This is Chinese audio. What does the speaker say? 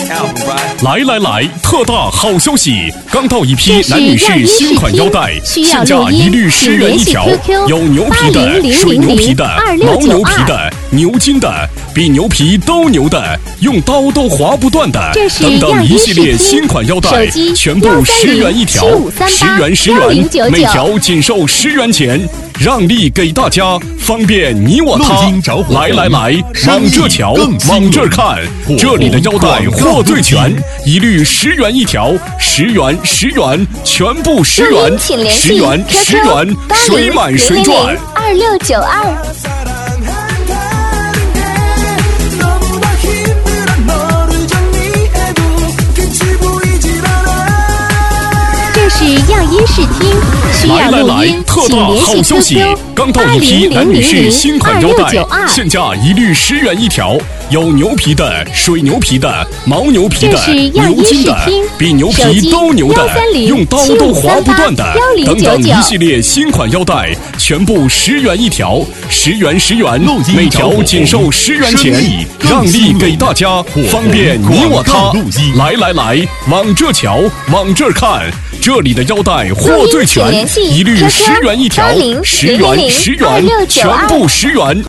来来来，特大好消息！刚到一批男女士新款腰带，现价一律10元一条，有牛皮的、水牛皮的、牦牛皮的、牛筋的，比牛皮都牛的，用刀都划不断的，等等一系列新款腰带，全部10元一条，10元10元，每条仅售10元钱。让利给大家，方便你我他。来来来，往这瞧，往这看，这里的腰带货最全，一律10元一条，10元10元，全部10元，10元10元，谁买谁赚。 2692。是样音试听，需要录音， 特大好消息！刚到一批男女士新款腰带，现价一律10元一条，有牛皮的、水牛皮的、牦牛皮的、牛筋的，比牛皮都牛的，用刀都划不断的，等等一系列新款腰带，全部10元一条，10元10元，每条仅售10元钱，让利给大家，方便你我他。来来来，往这瞧，往这看。这里的腰带货最全，一律10元一条，10元10元，全部10元。